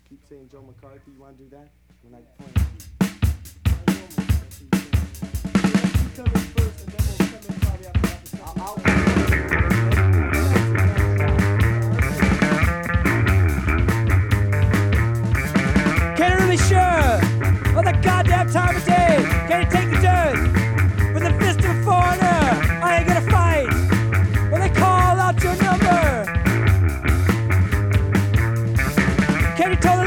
keep saying Joe McCarthy. You want to do that? When I point at you. You come in first, and then we'll come in probably after that. Can you really sure of the goddamn time of day? Can you take the dirt with the fist of a foreigner? I ain't gonna fight when they call out your number. Can you tell the